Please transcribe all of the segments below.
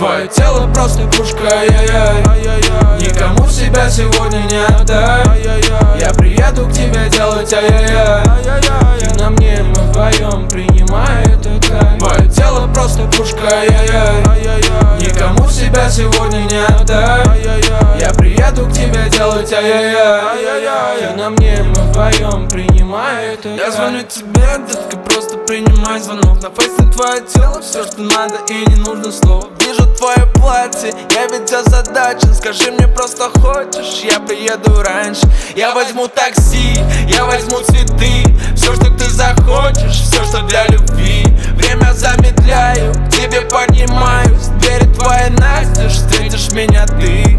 Твое тело просто пушка, ай-яй-яй. Никому себя сегодня не отдай. Я приеду к тебе делать ай-яй-яй. Ты на мне, мы вдвоем, принимай этот кайф. Твое тело просто пушка, ай-яй-яй. Никому себя сегодня не отдай. Я приеду к тебе делать ай-яй-яй. Ты на мне, мы вдвоем, принимай этот кайф. Я звоню тебе, детка, просто принимай звонок. На фейсе твое тело, все, что надо и не нужно слов. Вижу твое платье, я ведь озадачен. Скажи мне просто хочешь, я приеду раньше. Я возьму такси, я возьму цветы. Все, что ты захочешь, все, что для любви. Время замедляю, к тебе поднимаюсь. Двери твои настежь, встретишь меня ты.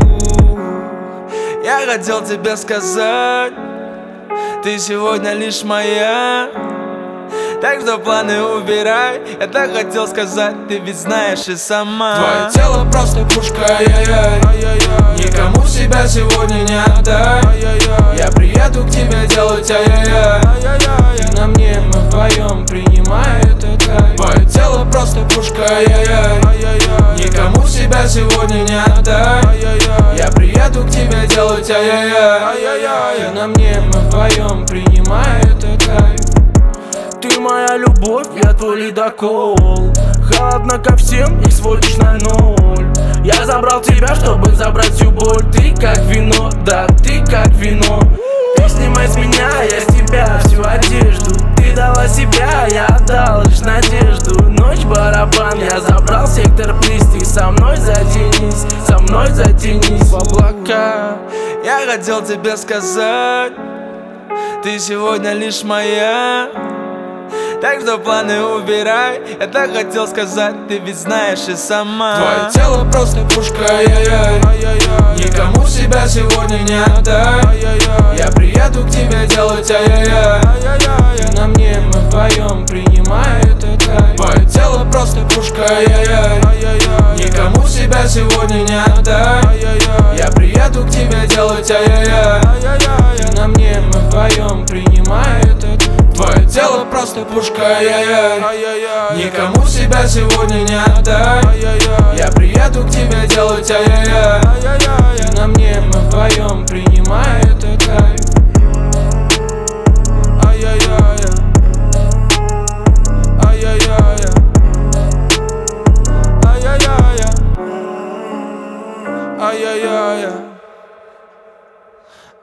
Я хотел тебе сказать, ты сегодня лишь моя. Так что планы убирай. Я так хотел сказать, ты ведь знаешь и сама. Твое тело просто пушка, ай-яй-яй. Никому себя сегодня не отдай. Я приеду к тебе делать ай-яй-яй. Ты на мне, мы вдвоем, принимай этот кайф. Твое тело просто пушка, ай-яй-яй. Никому себя сегодня не отдай. Я приеду к тебе делать ай-яй-яй. Ты на мне, мы вдвоем, принимай этот кайф. Ты моя любовь, я твой ледокол. Холодно ко всем и сводишь на ноль. Я забрал тебя, чтобы забрать всю боль. Ты как вино, да, ты как вино. Ты снимай с меня, я с тебя всю одежду. Ты дала себя, я отдал лишь надежду. Ночь барабан, я забрал сектор приз. Ты со мной затянись, со мной затянись в облака. Я хотел тебе сказать, ты сегодня лишь моя. Так что планы убирай. Я так хотел сказать, ты ведь знаешь и сама. Твое тело просто пушка, ай-яй-яй. Никому себя сегодня не отдай. Я приеду к тебе делать ай-яй-яй. Ты на мне, мы вдвоем, принимай этот кайф. Твое тело просто пушка, ай-яй-яй. Никому себя сегодня не отдай. Я приеду к тебе делать ай-яй-яй. Ты на мне, мы вдвоем, принимай этот кайф. Твое тело просто пушка, ай-яй-яй. Никому себя сегодня не отдай. Я приеду к тебе делать ай-яй-яй.